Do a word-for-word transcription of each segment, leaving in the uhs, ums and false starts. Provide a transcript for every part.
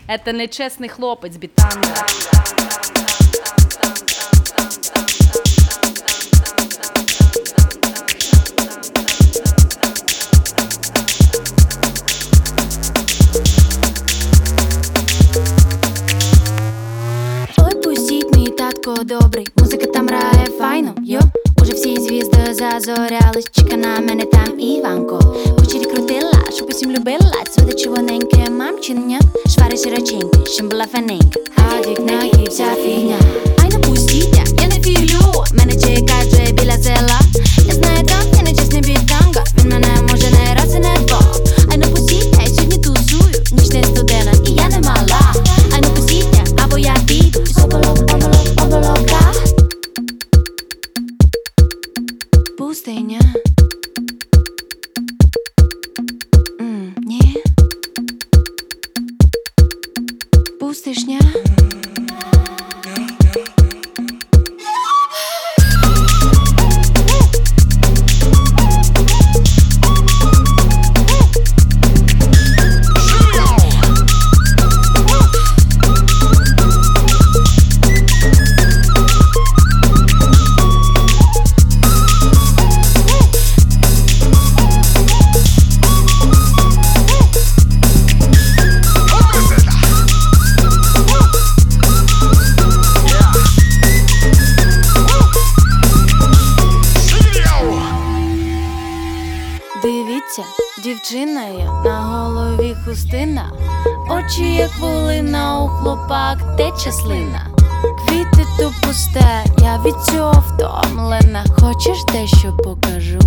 Это нечесний хлопець бітанга. Ой, пустіть мій татко добрий, музика там грає файно, йо. Уже всі звізди зазорялись, чека на мене там Іванко. Кучері крутила, щоб усім любила, своде червоненьке мамчиня. Швари широченькі, щоб була фаненька. Гадік, нагі, вся фігня. Ай, не пустіть, я не філю, мене чекає вже біля села. Я знаю, там я нечесний бітанга, він мене може не раз і не два. Ай, не пустіть, я сьогодні тусую, ніч не студена і я не мала. Ай, не пустіть, або я піду, оболок, оболок, оболока. Пустиня. М, ні. Пустишня. Дивіться, дівчина є, на голові хустина, очі як волина, у хлопак тече слина. Квіти то пусте, я від цього втомлена. Хочеш дещо покажу?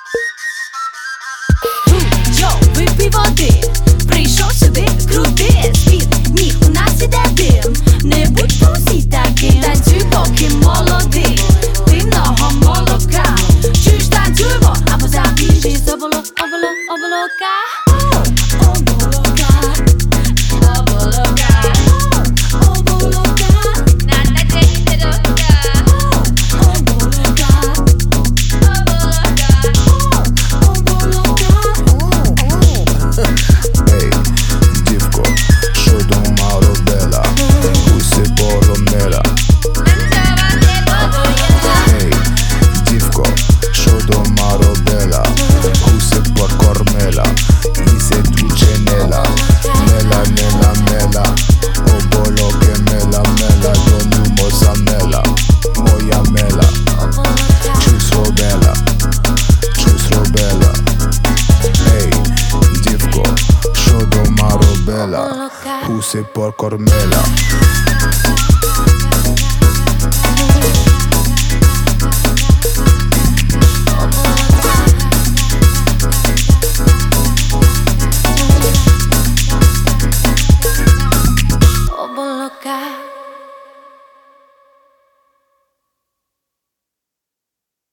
Йоу, випий води, прийшов сюди, крути світ, ніг у нас іде дим. Не будь посій таким, танцюй поки молодий, пивного молока. Чуєш, танцюємо, або запіжі з оболок, оболок, оболока. Оболока, оболока, оболока. На день дорога. Оболока, оболока, оболока. Ей, дівко, що дома робила? Усе поломила. Ей, дівко, що дома робила? Усе покормила і се тученела. Мела, мела, мела, оболоке мела, мела, донумо замела. Моя мела, чусь робила, чусь робила. Ей, дівко, що дома робила? Усе покормила.